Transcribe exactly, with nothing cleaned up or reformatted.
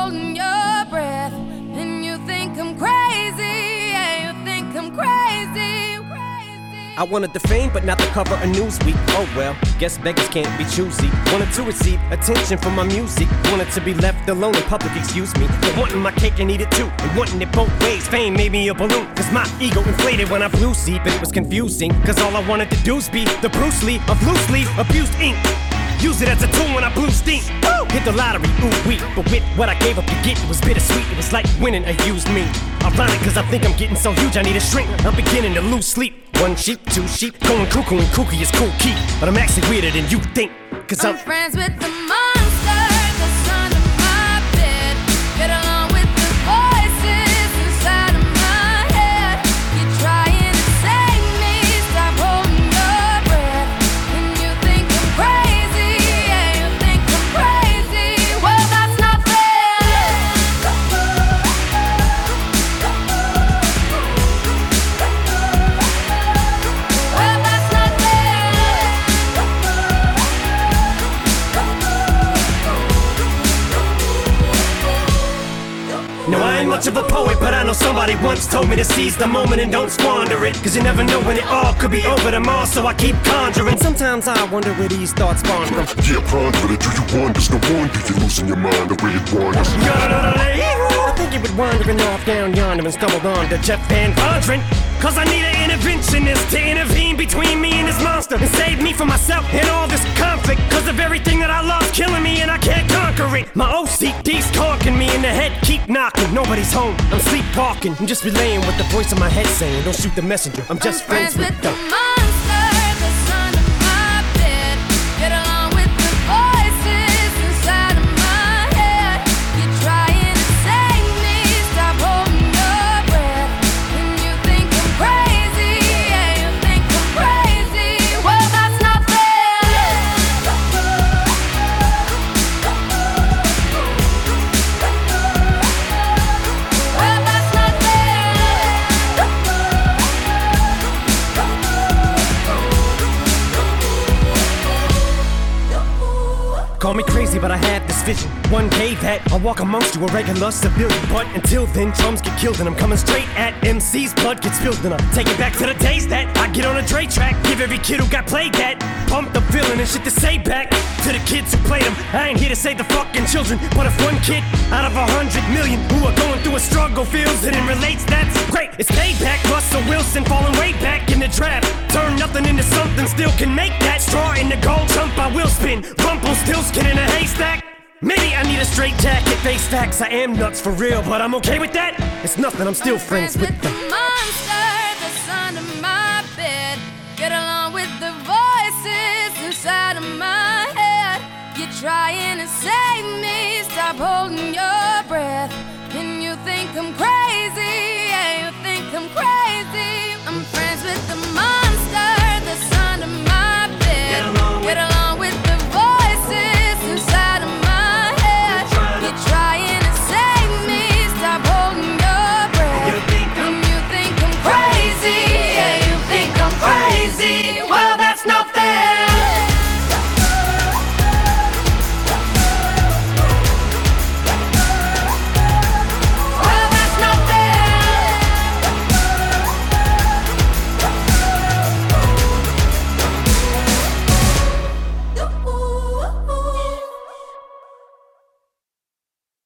holding your breath. And you think I'm crazy, yeah, you think I'm crazy, crazy. I wanted the fame, but not the cover of Newsweek. Oh well, guess beggars can't be choosy. Wanted to receive attention from my music. Wanted to be left alone in public, excuse me. But wanting my cake and eat it too. And wanting it both ways. Fame made me a balloon. Cause my ego inflated when I flew see. But it was confusing. Cause all I wanted to do is be the Bruce Lee of loosely abused ink. Use it as a tool when I blew steam. Woo! Hit the lottery, ooh wee. But with what I gave up to get, it was bittersweet. It was like winning a used me. Ironic, cause I think I'm getting so huge I need a shrink. I'm beginning to lose sleep. One sheep, two sheep, going cuckoo and kooky is cool key. But I'm actually weirder than you think. Cause I'm, I'm friends with the monster that's under my bed. Get along with the voices inside of my head. You're trying to save me, stop holding your breath. And you think I'm crazy, yeah, you think I'm crazy. Well, that's not fair. Well, that's not fair. no, I ain't much of a poet, but I know somebody once told me to seize the moment and don't squander it. Cause you never know when it all could be over tomorrow, so I keep conjuring. Sometimes I wonder where these thoughts spawn from. Yeah, ponder it, do you wonder? No wonder you're losing your mind the way it wanders. I think you been wandering off down yonder and stumbled on to Jeff Van Vondren. Cause I need an interventionist to intervene between me and this monster and save me from myself and all this conflict. Cause of everything that I love killing me and I can't conquer it. My O C D's conking me in the head, keep knocking. Nobody's home, I'm sleepwalking. I'm just relaying what the voice in my head saying. Don't shoot the messenger, I'm just I'm friends, friends with with the the monster that's under my bed. Get along with the voices inside of my head. You're trying to save me, stop holding your breath. And you think I'm crazy, yeah, you think I'm crazy. Well, that's not fair. Well, that's not fair. Call me crazy, but I had this vision. One day that I'll walk amongst you, a regular civilian. But until then, drums get killed and I'm coming straight at M C's. Blood gets spilled and I'm taking back to the days that I get on a Dre track. Give every kid who got played that pumped up feeling and shit to say back to the kids who played them. I ain't here to save the fucking children, but if one kid out of a hundred million who are going through a struggle feels it and relates, that's great. It's payback. Russell Wilson falling way back in the draft. Turn nothing into something, still can make that straw in the gold jump. I will spin. Rumpelstiltskin in a haystack. Maybe I need a straight jacket, face facts. I am nuts for real, but I'm okay with that. It's nothing, I'm still I'm friends, friends with with the the monster that's under my bed. Get along with the voices inside of my head. You're trying to save me, stop holding your